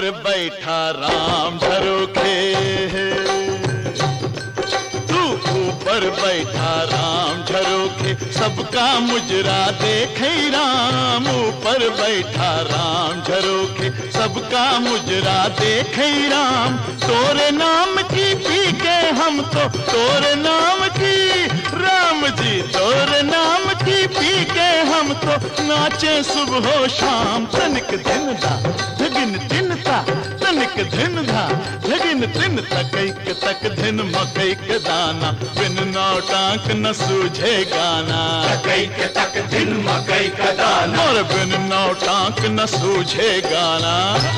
ऊपर बैठा राम झरोखे, तू ऊपर बैठा राम झरोखे, सबका मुजरा देखे राम। ऊपर बैठा राम झरोखे, सबका मुजरा देखे राम। तोरे नाम की पी के हम तो, तोरे नाम की राम जी, तोरे नाम की पी के हम तो नाचे सुबह शाम। तनिक दिन दा धगिन दिन ता, तनिक दिन धा धगिन दिन तकैक तक दिन मकैक दाना। बिन नौटांक न सूझे गाना, तकैक तक दिन मकैक दाना। और बिन नौटांक न सूझे गाना।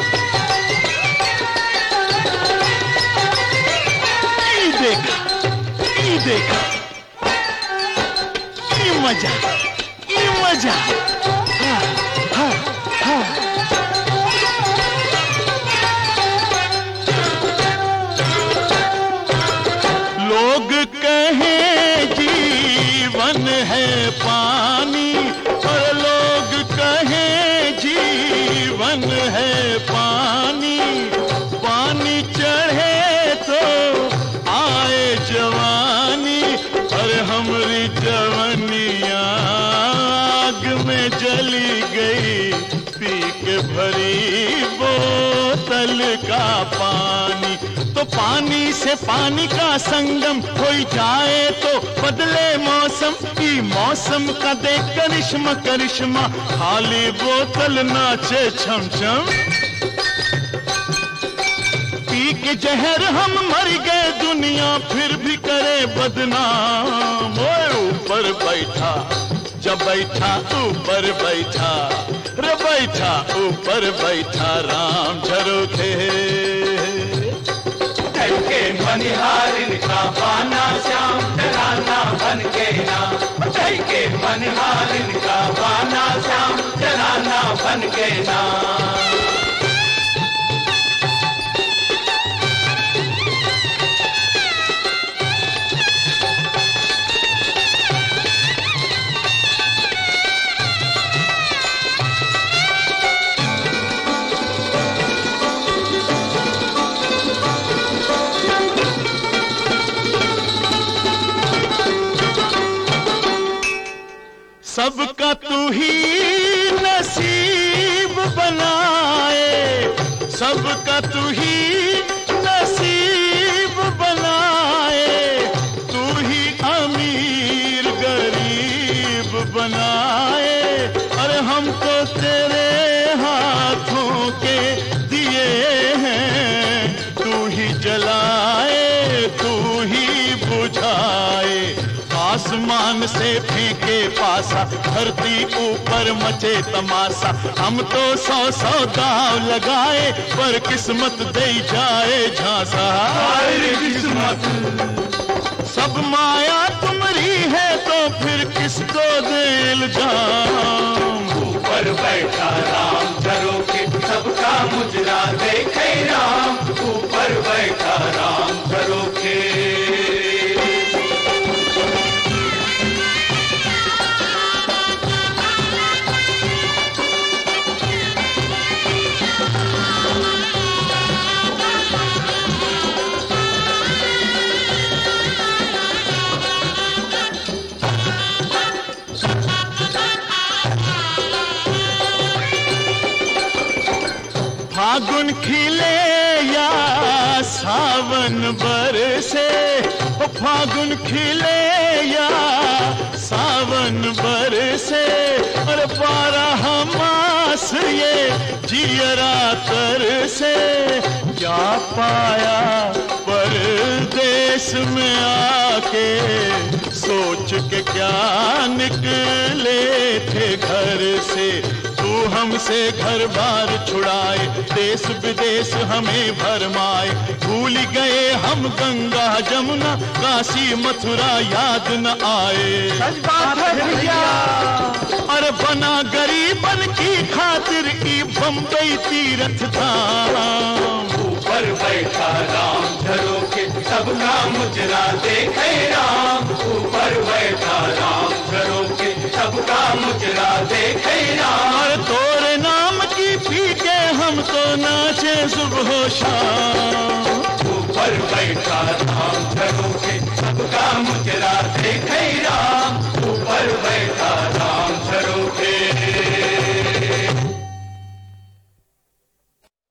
ई देखा, ई देखा, ई मजा, ई मजा। हा, हा, हा। लोग कहें जीवन है पानी, और लोग कहें जीवन है पानी। पानी चढ़े तो आए जवानी, और हमरी जवानियाँ आग में जली गई। पी के भरी बोतल का पानी, तो पानी से पानी का संगम हो जाए तो बदले मौसम। की मौसम का देख करिश्मा करिश्मा, खाली बोतल नाचे छम छम। पी के जहर हम मर गए, दुनिया फिर भी करे बदनाम। ओए ऊपर बैठा जब बैठा, ऊपर बैठा रे बैठा, ऊपर बैठा राम झरोखे। के मनिहारिन का बाना श्याम जनाना बन के ना। के मनिहारिन का बाना श्याम जनाना बन के ना। सबका तू ही नसीब बनाए, सबका तू ही नसीब बनाए। तू ही अमीर गरीब बनाए, और हमको तेरे हाथों के दिए हैं। तू ही जलाए, तू ही बुझाए। आसमान से फेंके पासा, धरती ऊपर मचे तमाशा। हम तो 100 दाव लगाए, पर किस्मत दे जाए झांसा। किस्मत सब माया तुम्हारी है तो फिर किसको दे इल्जाम। ऊपर बैठा राम झरोखे, सबका मुजरा देखे राम। ऊपर बैठा राम झरोखे। फागुन खिले या सावन बरसे, ओ फागुन खिले या सावन बरसे। और 12 मास ये जियरा तरसे। क्या पाया परदेश में आके, सोच के क्या निकले थे घर से। तू हमसे घर बार छुड़ाए, देश विदेश हमें भरमाए। भूल गए हम गंगा जमुना, काशी मथुरा याद न आए। सच बात है भैया। और बना गरीबन की खातिर की बम्बई तीर्थ धाम। ऊपर बैठा राम झरोखे, सबका मुजरा देखे राम। ऊपर बैठा राम झरोखे, सबका मुजरा देखे राम। और तोरे नाम की पी के हम तो नाचे सुबह शाम। ऊपर बैठा राम झरोखे सबका मुजरा देखे